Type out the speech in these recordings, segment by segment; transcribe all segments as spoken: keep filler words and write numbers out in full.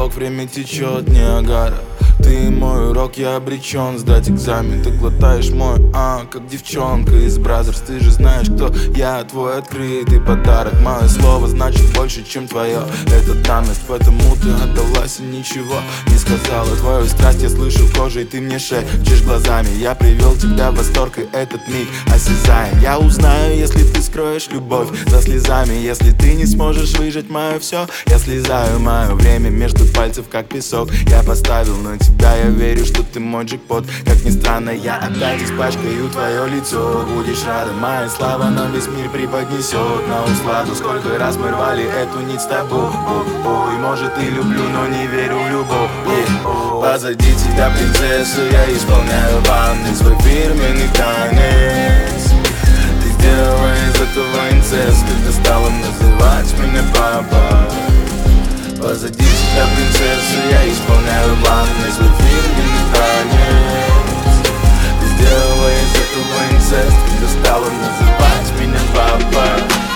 потолок, время течет, Ниагара. Ты мой урок, я обречен сдать экзамен. Ты глотаешь мой, а, как девчонка из Бразерс. Ты же знаешь, кто я, твой открытый подарок. Мое слово значит больше, чем твое. Это данность, поэтому ты отдалась и ничего не сказала. Твою страсть я слышу кожей, ты мне шепчешь глазами. Я привел тебя в восторг, и этот миг осязаем. Я узнаю, если ты скроешь любовь за слезами. Если ты не сможешь выжать мое все, я слезаю. Мое время между пальцев, как песок, я поставил на тебя, я верю, что ты мой джекпот. Как ни странно, я опять испачкаю твое лицо. Будешь рада, моя слава нам весь мир преподнесет на усладу. Сколько раз мы рвали эту нить с тобой. И может и люблю, но не верю в любовь. Позади тебя, принцесса, я исполняю ванны, свой фирменный танец. Ты сделала из этого инцест, когда стала называть меня папа. Позади тебя, принцесса, я исполняю ванны, свой фирменный танец. Ты сделала из этого инцест, когда стала называть меня папа.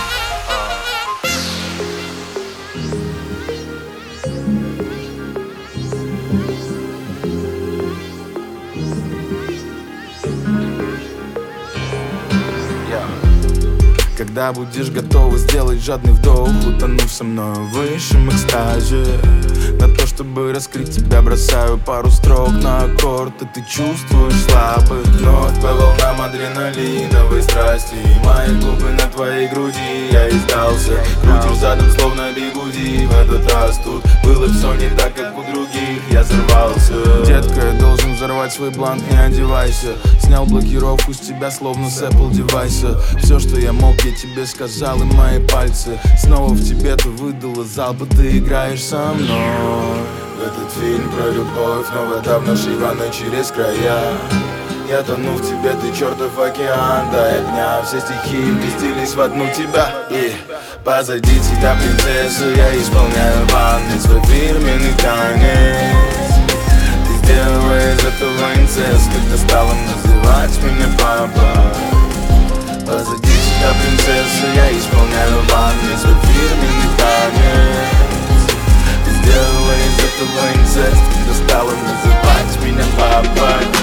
Когда будешь готова сделать жадный вдох, утонув со мной в высшем экстазе. На то, чтобы раскрыть тебя, бросаю пару строк на аккорд, и ты чувствуешь слабость. Вновь по волнам адреналиновой страсти, мои губы на твоей груди, я издался. Крутишь задом, словно бигуди. В этот раз тут было все не так, как у других, я взорвался. Детка, я должен взорвать свой бланк, не одевайся. Снял блокировку с тебя, словно с Apple девайса. Все, что я мог, я тебе сказал, и мои пальцы снова в тебе, ты выдала залп, и ты играешь со мной. Этот фильм про любовь, но вода в нашей ванной через края. Я тону в тебе, ты чертов океан. До огня все стихи вместились в одну тебя. И позади тебя, принцесса, я исполняю ванны, свой фирменный танец. Ты сделала из этого инцест, когда стала называть меня папа. Позади тебя, принцесса, я исполняю ванны, свой фирменный танец. Ты сделала из этого инцест, когда стала называть меня папой.